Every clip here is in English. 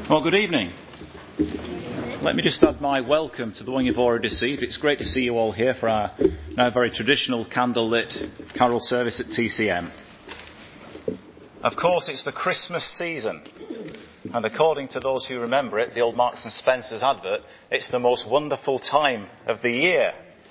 Well, good evening. Let me just add my welcome to the one you've already received. It's great to see you all here for our now very traditional candlelit carol service at TCM. Of course, it's the Christmas season. And according to those who remember it, the old Marks and Spencer's advert, it's the most wonderful time of the year.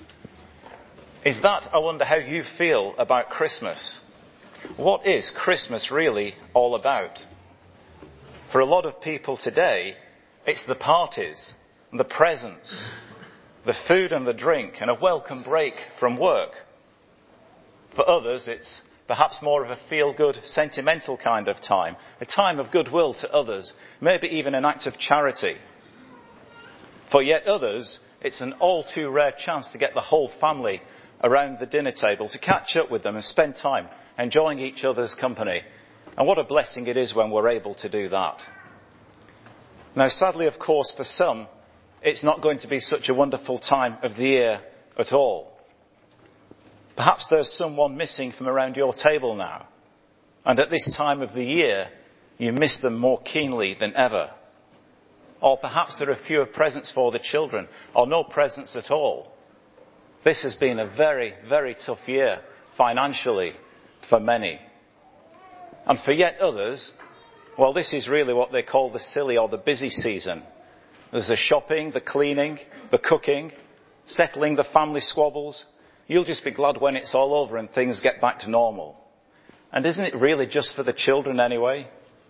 Is that, I wonder, how you feel about Christmas? What is Christmas really all about? For a lot of people today, it's the parties, the presents, the food and the drink, and a welcome break from work. For others, it's perhaps more of a feel-good, sentimental kind of time, a time of goodwill to others, maybe even an act of charity. For yet others, it's an all-too rare chance to get the whole family around the dinner table, to catch up with them and spend time enjoying each other's company. And what a blessing it is when we're able to do that. Now, sadly, of course, for some, it's not going to be such a wonderful time of the year at all. Perhaps there's someone missing from around your table now. And at this time of the year, you miss them more keenly than ever. Or perhaps there are fewer presents for the children, or no presents at all. This has been a very, very tough year financially for many. And for yet others, well, this is really what they call the silly or the busy season. There's the shopping, the cleaning, the cooking, settling the family squabbles. You'll just be glad when it's all over and things get back to normal. And isn't it really just for the children anyway?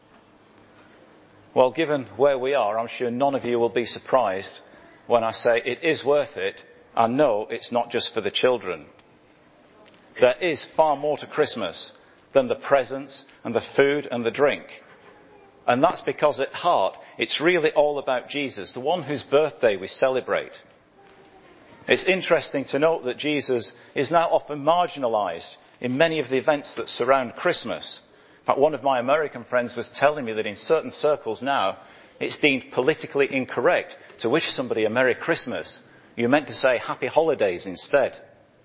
Well, given where we are, I'm sure none of you will be surprised when I say it is worth it. And no, it's not just for the children. There is far more to Christmas than the presents and the food and the drink. And that's because at heart, it's really all about Jesus, the one whose birthday we celebrate. It's interesting to note that Jesus is now often marginalised in many of the events that surround Christmas. In fact, one of my American friends was telling me that in certain circles now, it's deemed politically incorrect to wish somebody a Merry Christmas. You're meant to say Happy Holidays instead.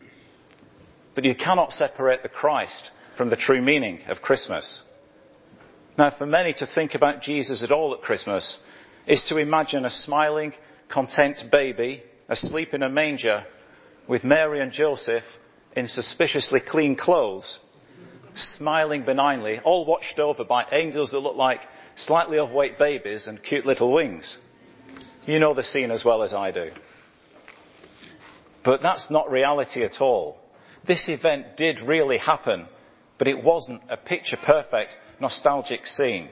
But you cannot separate the Christ from the true meaning of Christmas. Now, for many to think about Jesus at all at Christmas is to imagine a smiling, content baby asleep in a manger with Mary and Joseph in suspiciously clean clothes, smiling benignly, all watched over by angels that look like slightly overweight babies and cute little wings. You know the scene as well as I do. But that's not reality at all. This event did really happen, but it wasn't a picture-perfect, nostalgic scene.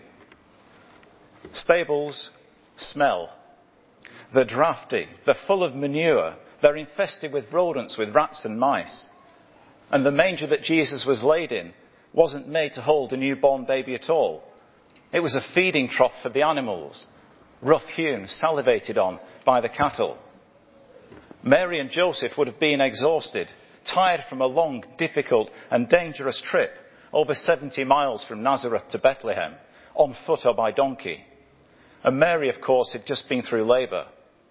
Stables smell. They're drafty. They're full of manure. They're infested with rodents, with rats and mice. And the manger that Jesus was laid in wasn't made to hold a newborn baby at all. It was a feeding trough for the animals, rough-hewn, salivated on by the cattle. Mary and Joseph would have been exhausted, tired from a long, difficult and dangerous trip over 70 miles from Nazareth to Bethlehem, on foot or by donkey. And Mary, of course, had just been through labour.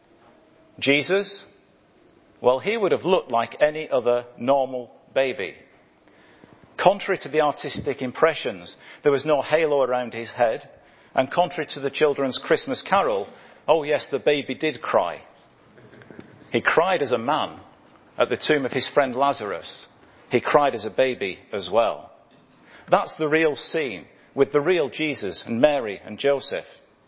Jesus, well, he would have looked like any other normal baby. Contrary to the artistic impressions, there was no halo around his head. And contrary to the children's Christmas carol, oh yes, the baby did cry. He cried as a man at the tomb of his friend Lazarus. He cried as a baby as well. That's the real scene with the real Jesus and Mary and Joseph.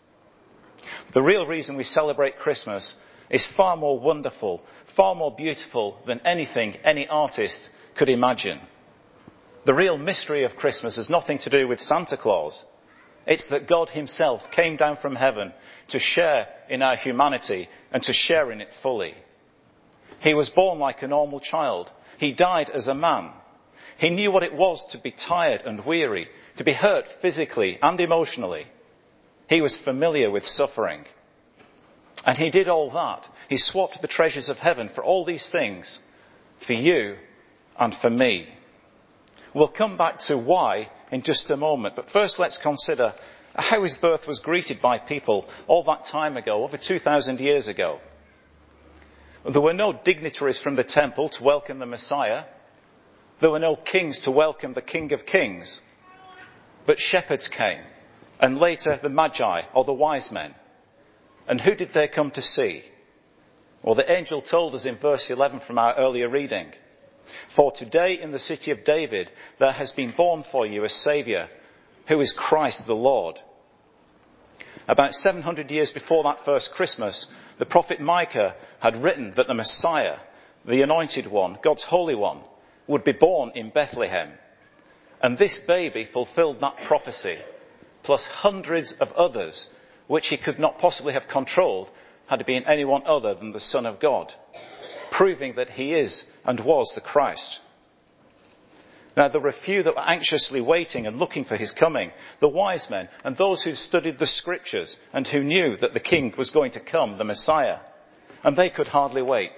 The real reason we celebrate Christmas is far more wonderful, far more beautiful than anything any artist could imagine. The real mystery of Christmas has nothing to do with Santa Claus. It's that God himself came down from heaven to share in our humanity and to share in it fully. He was born like a normal child. He died as a man. He knew what it was to be tired and weary, to be hurt physically and emotionally. He was familiar with suffering. And he did all that. He swapped the treasures of heaven for all these things, for you and for me. We'll come back to why in just a moment. But first let's consider how his birth was greeted by people all that time ago, over 2,000 years ago. There were no dignitaries from the temple to welcome the Messiah. There were no kings to welcome the King of Kings. But shepherds came, and later the Magi, or the wise men. And who did they come to see? Well, the angel told us in verse 11 from our earlier reading, "For today in the city of David there has been born for you a Saviour, who is Christ the Lord." About 700 years before that first Christmas, the prophet Micah had written that the Messiah, the Anointed One, God's Holy One, would be born in Bethlehem. And this baby fulfilled that prophecy, plus hundreds of others, which he could not possibly have controlled had it been anyone other than the Son of God, proving that he is and was the Christ. Now, there were a few that were anxiously waiting and looking for his coming, the wise men and those who studied the scriptures and who knew that the king was going to come, the Messiah, and they could hardly wait.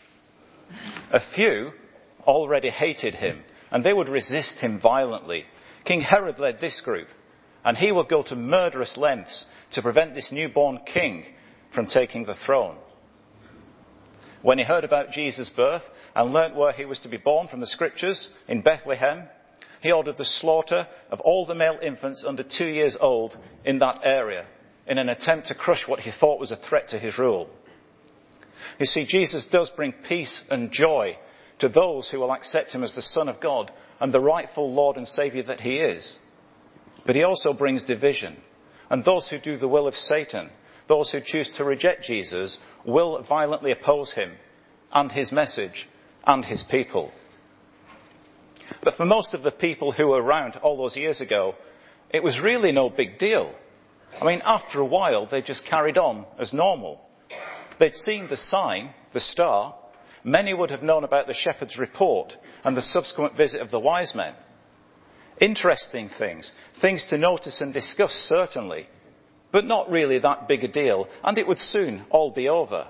A few already hated him, and they would resist him violently. King Herod led this group, and he would go to murderous lengths to prevent this newborn king from taking the throne. When he heard about Jesus' birth and learnt where he was to be born from the scriptures in Bethlehem, he ordered the slaughter of all the male infants under 2 years old in that area in an attempt to crush what he thought was a threat to his rule. You see, Jesus does bring peace and joy to those who will accept him as the Son of God and the rightful Lord and Saviour that he is. But he also brings division, and those who do the will of Satan, those who choose to reject Jesus, will violently oppose him and his message and his people. But for most of the people who were around all those years ago, it was really no big deal. I mean, after a while, they just carried on as normal. They'd seen the sign, the star. Many would have known about the shepherd's report and the subsequent visit of the wise men. Interesting things to notice and discuss certainly, but not really that big a deal, and it would soon all be over.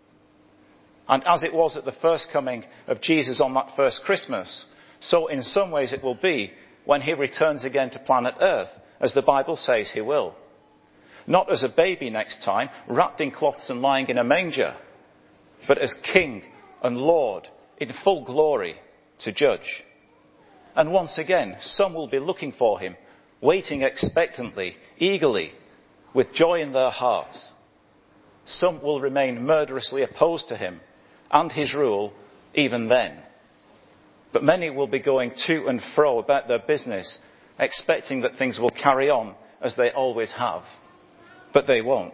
And as it was at the first coming of Jesus on that first Christmas, so in some ways it will be when he returns again to planet Earth, as the Bible says he will. Not as a baby next time, wrapped in cloths and lying in a manger, but as King and Lord in full glory to judge. And once again, some will be looking for him, waiting expectantly, eagerly, with joy in their hearts. Some will remain murderously opposed to him and his rule even then. But many will be going to and fro about their business, expecting that things will carry on as they always have. But they won't.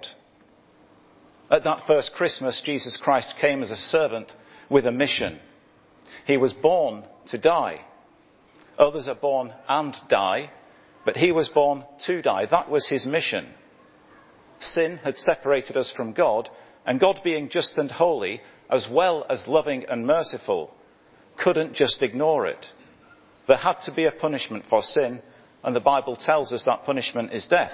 At that first Christmas, Jesus Christ came as a servant with a mission. He was born to die. Others are born and die, but he was born to die. That was his mission. Sin had separated us from God, and God, being just and holy, as well as loving and merciful, couldn't just ignore it. There had to be a punishment for sin, and the Bible tells us that punishment is death.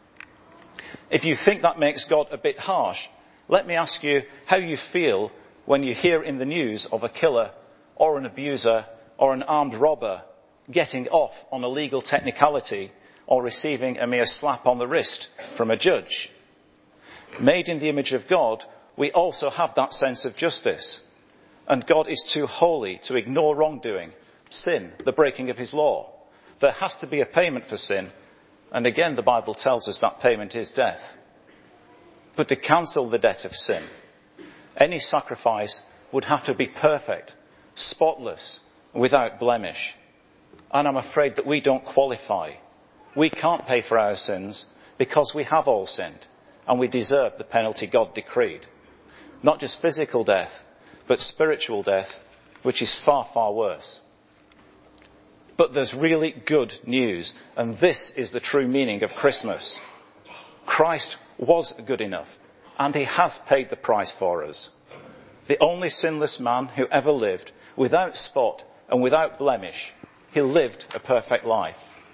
If you think that makes God a bit harsh, let me ask you how you feel when you hear in the news of a killer or an abuser or an armed robber getting off on a legal technicality or receiving a mere slap on the wrist from a judge. Made in the image of God, we also have that sense of justice. And God is too holy to ignore wrongdoing, sin, the breaking of his law. There has to be a payment for sin. And again, the Bible tells us that payment is death. But to cancel the debt of sin, any sacrifice would have to be perfect, spotless, without blemish. And I'm afraid that we don't qualify. We can't pay for our sins because we have all sinned and we deserve the penalty God decreed. Not just physical death, but spiritual death, which is far, far worse. But there's really good news, and this is the true meaning of Christmas. Christ was good enough, and he has paid the price for us. The only sinless man who ever lived, without spot and without blemish, he lived a perfect life.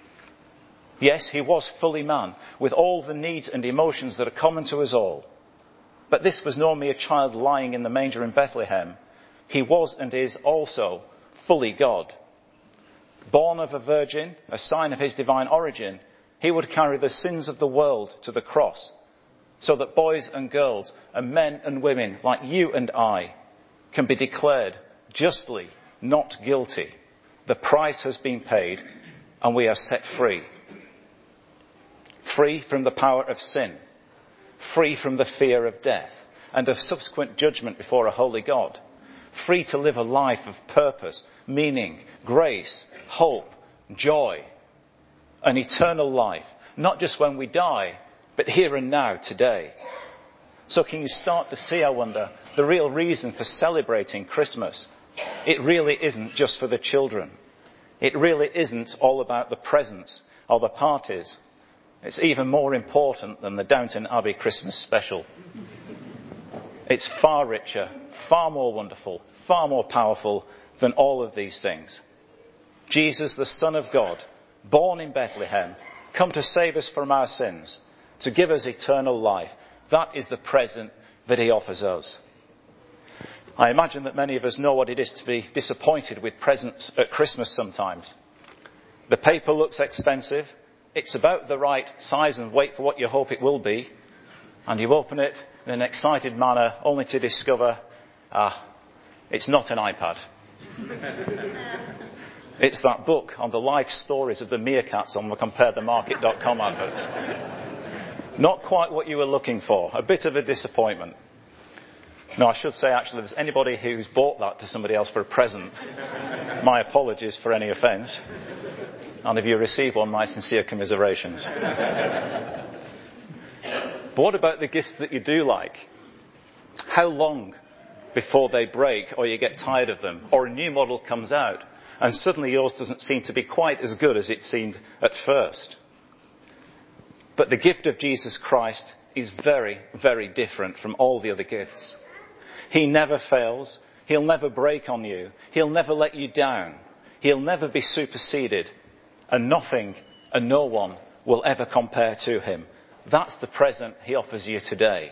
Yes, he was fully man, with all the needs and emotions that are common to us all. But this was no mere child lying in the manger in Bethlehem. He was and is also fully God. Born of a virgin, a sign of his divine origin, he would carry the sins of the world to the cross, so that boys and girls and men and women like you and I can be declared justly not guilty. The price has been paid and we are set free. free from the power of sin, free from the fear of death and of subsequent judgment before a holy God, free to live a life of purpose, meaning, grace, hope, joy, an eternal life, not just when we die, but here and now, today. So can you start to see, I wonder, the real reason for celebrating Christmas? It really isn't just for the children. It really isn't all about the presents or the parties. It's even more important than the Downton Abbey Christmas special. It's far richer, far more wonderful, far more powerful than all of these things. Jesus, the Son of God, born in Bethlehem, come to save us from our sins, to give us eternal life. That is the present that he offers us. I imagine that many of us know what it is to be disappointed with presents at Christmas sometimes. The paper looks expensive. It's about the right size and weight for what you hope it will be. And you open it in an excited manner only to discover, it's not an iPad. It's that book on the life stories of the meerkats on the comparethemarket.com adverts. Not quite what you were looking for. A bit of a disappointment. No, I should say actually, if there's anybody who's bought that to somebody else for a present, my apologies for any offence. And if you receive one, my sincere commiserations. But what about the gifts that you do like? How long before they break or you get tired of them or a new model comes out and suddenly yours doesn't seem to be quite as good as it seemed at first? But the gift of Jesus Christ is very, very different from all the other gifts. He never fails. He'll never break on you. He'll never let you down. He'll never be superseded. And nothing and no one will ever compare to him. That's the present he offers you today.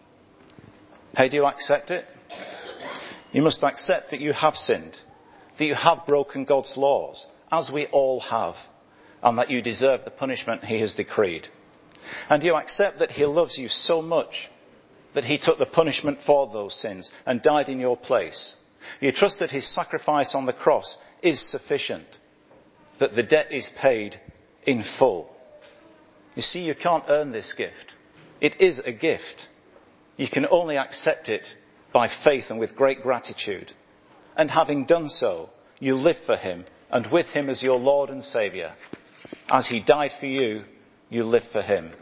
How do you accept it? You must accept that you have sinned, that you have broken God's laws, as we all have, and that you deserve the punishment he has decreed. And you accept that he loves you so much that he took the punishment for those sins and died in your place. You trust that his sacrifice on the cross is sufficient, that the debt is paid in full. You see, you can't earn this gift. It is a gift. You can only accept it by faith and with great gratitude. And having done so, you live for him and with him as your Lord and Saviour. As he died for you, you live for him.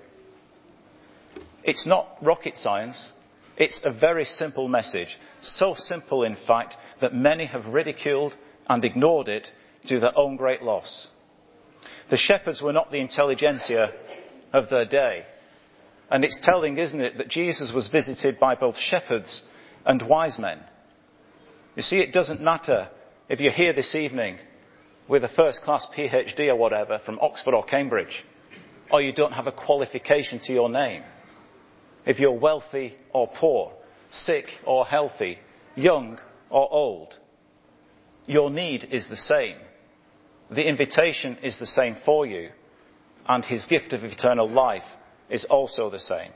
It's not rocket science. It's a very simple message. So simple, in fact, that many have ridiculed and ignored it to their own great loss. The shepherds were not the intelligentsia of their day. And it's telling, isn't it, that Jesus was visited by both shepherds and wise men. You see, it doesn't matter if you're here this evening with a first-class PhD or whatever from Oxford or Cambridge, or you don't have a qualification to your name. If you're wealthy or poor, sick or healthy, young or old, your need is the same. The invitation is the same for you, and his gift of eternal life is also the same.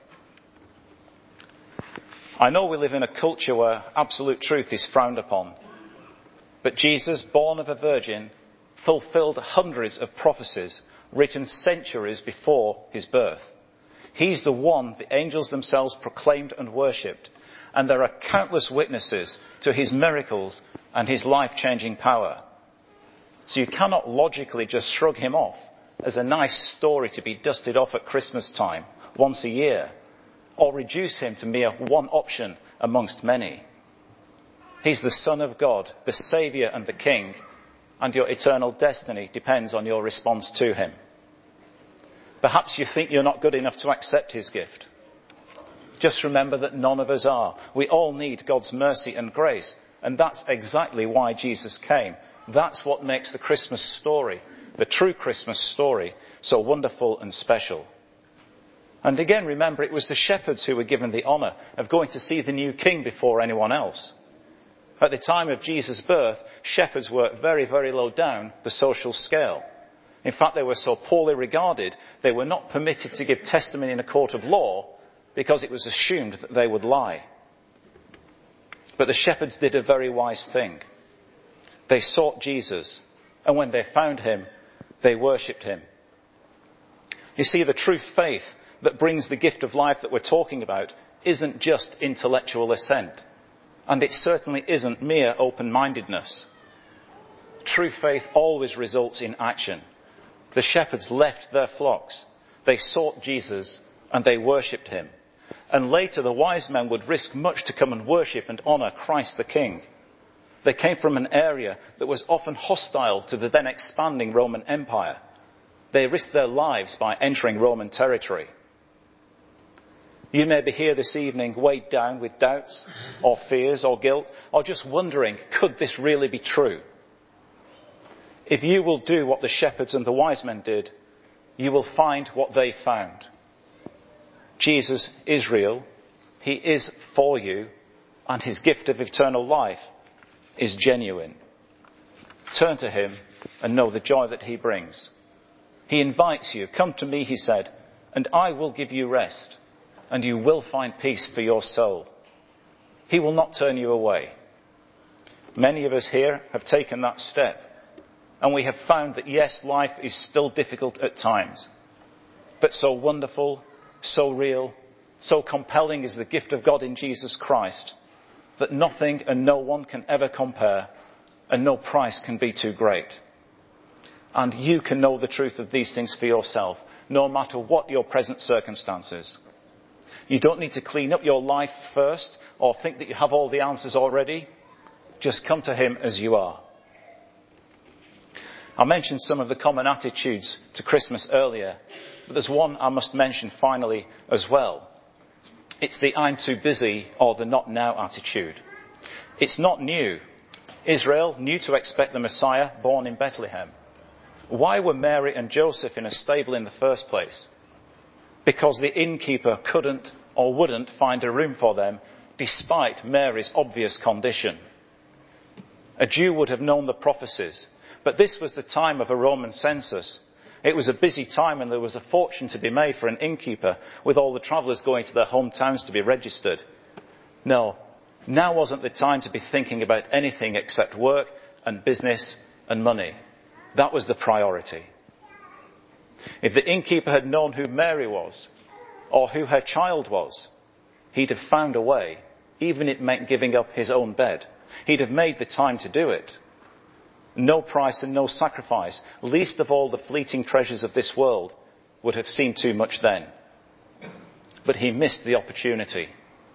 I know we live in a culture where absolute truth is frowned upon, but Jesus, born of a virgin, fulfilled hundreds of prophecies written centuries before his birth. He's the one the angels themselves proclaimed and worshipped, and there are countless witnesses to his miracles and his life-changing power. So you cannot logically just shrug him off as a nice story to be dusted off at Christmas time once a year, or reduce him to mere one option amongst many. He's the Son of God, the Saviour and the King, and your eternal destiny depends on your response to him. Perhaps you think you're not good enough to accept his gift. Just remember that none of us are. We all need God's mercy and grace, and that's exactly why Jesus came. That's what makes the Christmas story, the true Christmas story, so wonderful and special. And again, remember, it was the shepherds who were given the honour of going to see the new king before anyone else. At the time of Jesus' birth, shepherds were very, very low down the social scale. In fact, they were so poorly regarded, they were not permitted to give testimony in a court of law because it was assumed that they would lie. But the shepherds did a very wise thing. They sought Jesus, and when they found him, they worshipped him. You see, the true faith that brings the gift of life that we're talking about isn't just intellectual assent. And it certainly isn't mere open-mindedness. True faith always results in action. The shepherds left their flocks. They sought Jesus and they worshipped him. And later the wise men would risk much to come and worship and honour Christ the King. They came from an area that was often hostile to the then expanding Roman Empire. They risked their lives by entering Roman territory. You may be here this evening weighed down with doubts or fears or guilt, or just wondering, could this really be true? If you will do what the shepherds and the wise men did, you will find what they found. Jesus is real, he is for you, and his gift of eternal life is genuine. Turn to him and know the joy that he brings. He invites you. Come to me, he said, and I will give you rest, and you will find peace for your soul. He will not turn you away. Many of us here have taken that step, and we have found that yes, life is still difficult at times, but so wonderful, so real, so compelling is the gift of God in Jesus Christ that nothing and no one can ever compare, and no price can be too great. And you can know the truth of these things for yourself, no matter what your present circumstances. You don't need to clean up your life first or think that you have all the answers already. Just come to him as you are. I mentioned some of the common attitudes to Christmas earlier, but there's one I must mention finally as well. It's the I'm too busy or the not now attitude. It's not new. Israel knew to expect the Messiah born in Bethlehem. Why were Mary and Joseph in a stable in the first place? Because the innkeeper couldn't or wouldn't find a room for them despite Mary's obvious condition. A Jew would have known the prophecies, but this was the time of a Roman census. It was a busy time and there was a fortune to be made for an innkeeper with all the travellers going to their hometowns to be registered. No, now wasn't the time to be thinking about anything except work and business and money. That was the priority. If the innkeeper had known who Mary was or who her child was, he'd have found a way, even if it meant giving up his own bed. He'd have made the time to do it. No price and no sacrifice, least of all the fleeting treasures of this world, would have seemed too much then. But he missed the opportunity.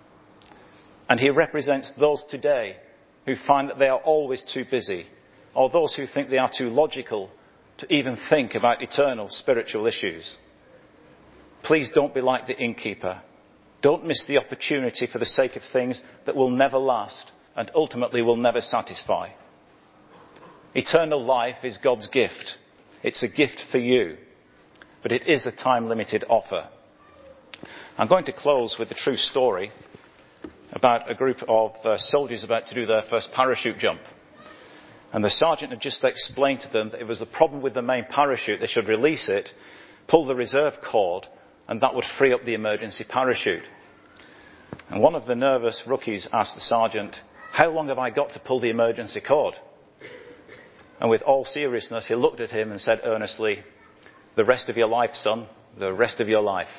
And he represents those today who find that they are always too busy, or those who think they are too logical to even think about eternal spiritual issues. Please don't be like the innkeeper. Don't miss the opportunity for the sake of things that will never last and ultimately will never satisfy. Eternal life is God's gift. It's a gift for you, but it is a time-limited offer. I'm going to close with a true story about a group of soldiers about to do their first parachute jump. And the sergeant had just explained to them that it was the problem with the main parachute. They should release it, pull the reserve cord, and that would free up the emergency parachute. And one of the nervous rookies asked the sergeant, "How long have I got to pull the emergency cord?" And with all seriousness, he looked at him and said earnestly, "The rest of your life, son, the rest of your life."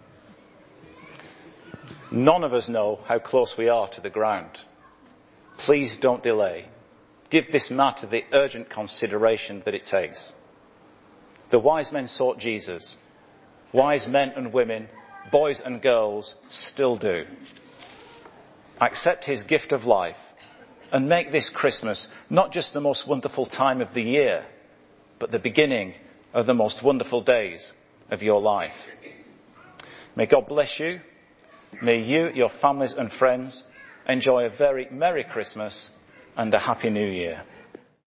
None of us know how close we are to the ground. Please don't delay. Give this matter the urgent consideration that it takes. The wise men sought Jesus. Wise men and women, boys and girls, still do. Accept his gift of life and make this Christmas not just the most wonderful time of the year, but the beginning of the most wonderful days of your life. May God bless you. May you, your families and friends enjoy a very Merry Christmas and a Happy New Year.